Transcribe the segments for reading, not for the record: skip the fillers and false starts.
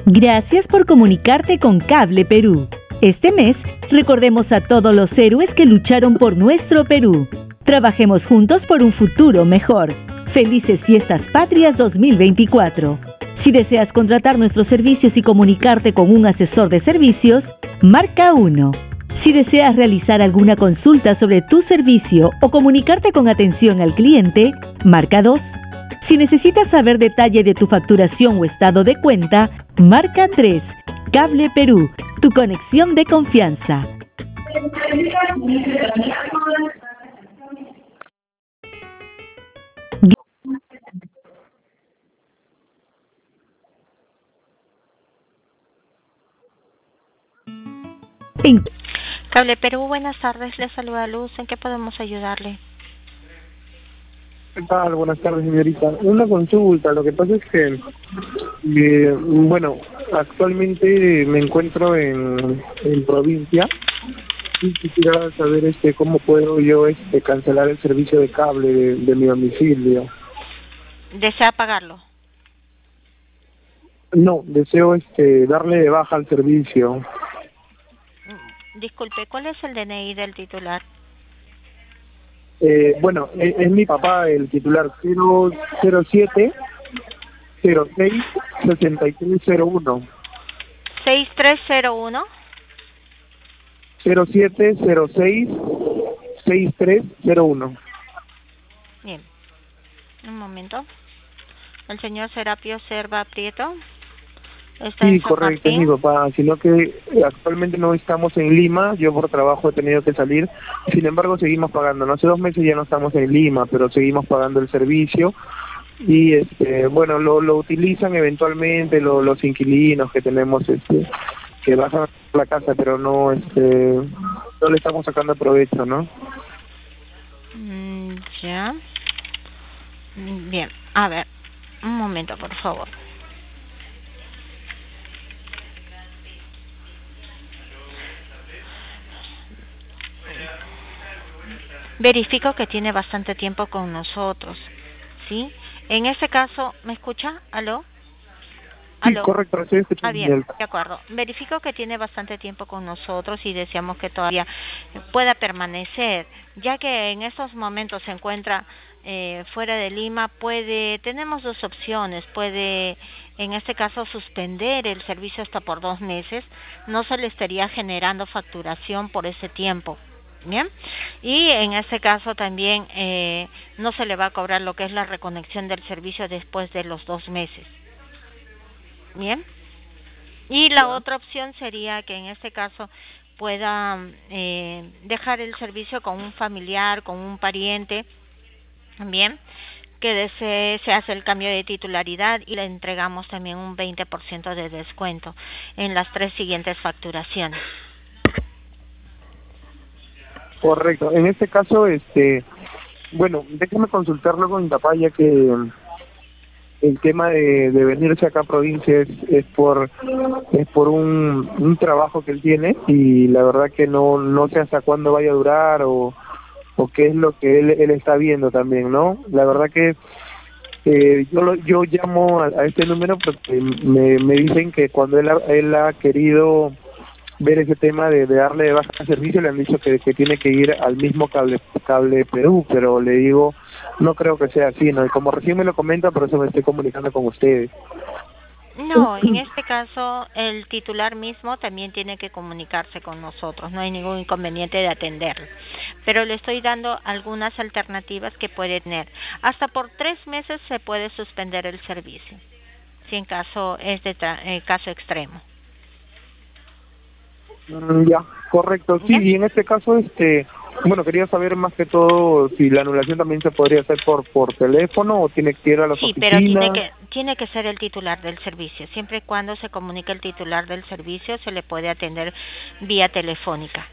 Gracias por comunicarte con Cable Perú. Este mes, recordemos a todos los héroes que lucharon por nuestro Perú. Trabajemos juntos por un futuro mejor. Felices Fiestas Patrias 2024. Si deseas contratar nuestros servicios y comunicarte con un asesor de servicios, marca 1. Si deseas realizar alguna consulta sobre tu servicio o comunicarte con atención al cliente, marca 2. Si necesitas saber detalle de tu facturación o estado de cuenta, marca 3. Cable Perú, tu conexión de confianza. Cable Perú, buenas tardes, le saluda Luz, ¿en qué podemos ayudarle? ¿Qué tal? Buenas tardes, señorita. Una consulta, lo que pasa es que, bueno, actualmente me encuentro en provincia y quisiera saber cómo puedo yo cancelar el servicio de cable de mi domicilio. ¿Desea pagarlo? No, deseo darle de baja al servicio. Disculpe, ¿cuál es el DNI del titular? Bueno, es mi papá el titular, 007 06 6301. 6301. 07 06 6301. Bien, un momento. El señor Serapio Serva Prieto. Sí, correcto, es mi papá, sino que actualmente no estamos en Lima, yo por trabajo he tenido que salir, sin embargo seguimos pagando, hace 2 meses ya no estamos en Lima, pero seguimos pagando el servicio y bueno, lo utilizan eventualmente los inquilinos que tenemos que bajan a la casa, pero no no le estamos sacando provecho, ¿no? Ya. Bien, a ver, un momento, por favor. Verifico que tiene bastante tiempo con nosotros, ¿sí? En ese caso, ¿me escucha? ¿Aló? ¿Aló? Sí, correcto, estoy escuchando. Bien, de acuerdo. Verifico que tiene bastante tiempo con nosotros y deseamos que todavía pueda permanecer, ya que en estos momentos se encuentra fuera de Lima. Tenemos 2 opciones, puede en este caso suspender el servicio hasta por 2 meses, no se le estaría generando facturación por ese tiempo. Bien, y en este caso también no se le va a cobrar lo que es la reconexión del servicio después de los 2 meses. Bien, y la otra opción sería que en este caso pueda dejar el servicio con un familiar, con un pariente, bien, que desee, se hace el cambio de titularidad y le entregamos también un 20% de descuento en las 3 siguientes facturaciones. Correcto. En este caso, bueno, déjame consultarlo con mi papá, ya que el tema de venirse acá a provincia es por un trabajo que él tiene y la verdad que no sé hasta cuándo vaya a durar o qué es lo que él está viendo también, ¿no? La verdad que yo llamo a este número porque me dicen que cuando él ha querido ver ese tema de darle de baja al servicio, le han dicho que tiene que ir al mismo cable Perú, pero le digo, no creo que sea así, ¿no? Y como recién me lo comenta, por eso me estoy comunicando con ustedes. No, en este caso el titular mismo también tiene que comunicarse con nosotros, no hay ningún inconveniente de atenderlo, pero le estoy dando algunas alternativas que puede tener. Hasta por 3 meses se puede suspender el servicio, si en caso es de caso extremo. Ya, correcto, sí, y en este caso, bueno, quería saber más que todo si la anulación también se podría hacer por teléfono o tiene que ir a las oficinas. Sí, pero tiene que ser el titular del servicio. Siempre y cuando se comunique el titular del servicio, se le puede atender vía telefónica.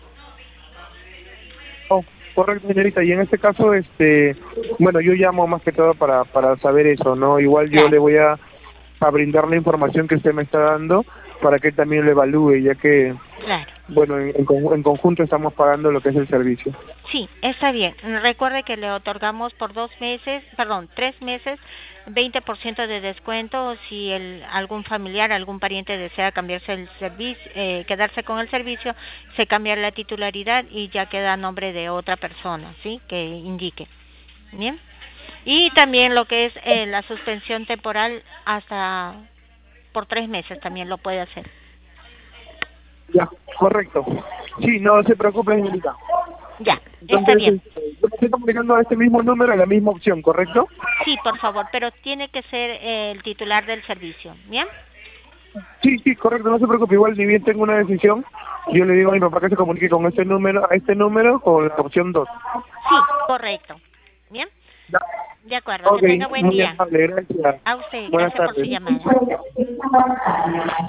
Oh, correcto, señorita, y en este caso, bueno, yo llamo más que todo para saber eso, ¿no? Igual yo le voy a brindar la información que usted me está dando para que él también lo evalúe, ya que Claro. bueno, en conjunto estamos pagando lo que es el servicio. Sí, está bien. Recuerde que le otorgamos por 3 meses, 20% de descuento si algún familiar, algún pariente desea cambiarse el servicio, quedarse con el servicio, se cambia la titularidad y ya queda a nombre de otra persona, ¿sí? Que indique. Bien. Y también lo que es la suspensión temporal hasta por 3 meses también lo puede hacer. Ya, correcto. Sí, no se preocupe, señorita. Ya, Entonces, está bien. yo me estoy comunicando a este mismo número, a la misma opción, ¿correcto? Sí, por favor, pero tiene que ser el titular del servicio, ¿bien? Sí, correcto, no se preocupe, igual ni bien tengo una decisión, yo le digo a mi papá que se comunique con este número, con la opción 2. Sí, correcto. ¿Bien? Ya. De acuerdo, Ok, que tenga buen muy día. amable, gracias. A usted, Buenas gracias por su tardes. llamada.